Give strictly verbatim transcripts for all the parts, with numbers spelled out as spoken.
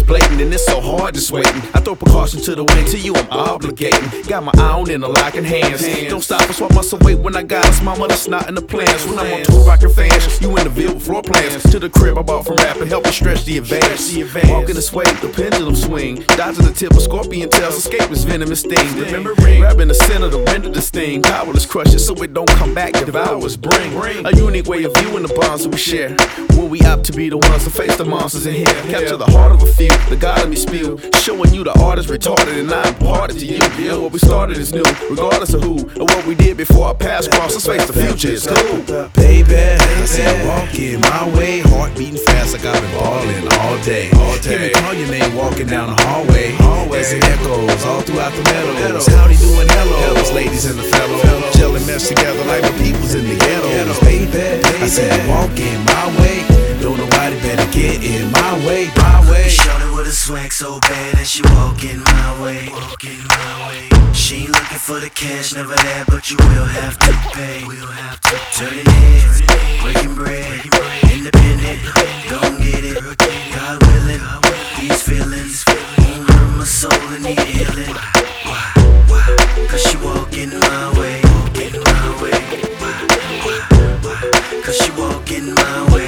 blatant and it's so hard just waiting. I throw precaution to the wind, to you I'm obligating. Got my eye on interlocking hands. Don't stop or swap muscle weight when I got us. Mama, that's not in the plans. When I'm on tour rockin' fans, you in the Ville with floor plans. To the crib I bought from rapping, help me stretch the advance. Walking this way, the pendulum swing. Dodging the tip of scorpion tails, escape his venomous sting. Remembering, grabbing the center to render the sting. Powerless crush it so it don't come back, devour us. Bring a unique way of viewing the bonds that we share. When we opt to be the ones to face the monsters in here. Capture the heart of a few, the God of me spew. Showing you the artist retarded and I'm parted to you. Yeah, what we started is new, regardless of who or what we did before our paths crossed. Let's face the future, it's cool. Baby, I said walking my way, heart beating fast like I've been ballin' all day. Hear me call your name walking down the hallway. As it echoes all throughout the meadows. Howdy doing hellos, ladies and the fellows. Chillin' mess together like my people's in the ghettos. Baby, I said walking my way. Don't nobody better get in my way, my way. Shorty with a swag so bad that she walking my way, walking my way. She ain't looking for the cash, never that, but you will have to pay. We'll have to turning heads, breaking bread, independent, gon' get it. God willing, these feelings won't hurt my soul and need healing. Why? Why? Cause she walking my way, walking my way. Why? Why? Why? Cause she walking my way.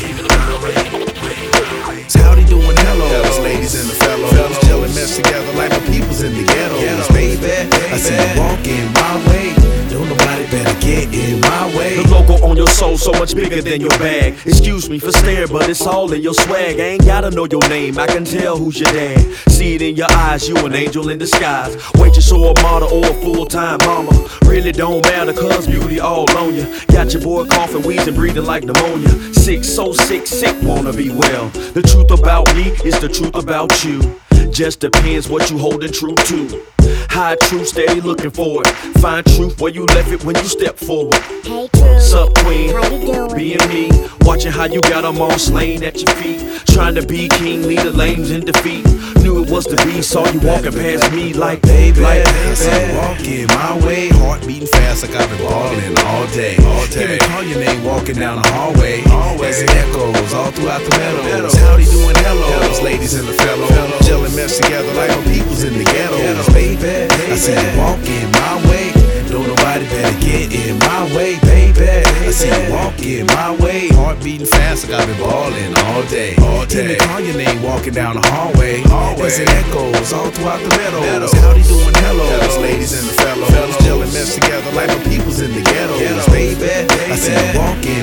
Howdy doing hellos, ladies and the fellows. Chillin' mess together like my people's in the ghettos. Baby, I said walking my way. Don't nobody better get in my way. The logo on your soul so much bigger than your bag. Excuse me for staring, but it's all in your swag. I ain't gotta know your name, I can tell who's your dad. See it in your eyes, you an angel in disguise. Waitress or a model or a full-time mama. Really don't matter cause beauty all on you. Got your boy coughing, wheezing, breathing like pneumonia. Sick, so sick, sick, wanna be well. The truth about me is the truth about you. Just depends what you holding true to. High truth, steady looking for it. Find truth where you left it when you step forward. Hey True, sup queen, how you doing? Being me, watching how you got them all slain at your feet. Trying to be king, lead the lanes in defeat. Knew it was to be, saw you walking past me like baby. Like I said walking my way, heart beating fast like I've been ballin' all day. Hear me call your name walking down the hallway. As it echoes all throughout the meadows. Howdy doing hellos, ladies and the fellows. Chillin' mess together like my people's in the ghettos. Baby, I said walking my way. Don't nobody better get in my way, baby. I said walking my way, heart beating fast like I've been ballin' all day. Hear me call your name walking down the hallway. As it echoes all throughout the meadows. Howdy doing hellos, ladies and the fellows. Chillin' mess together like my people's in the ghettos. Baby, I said walking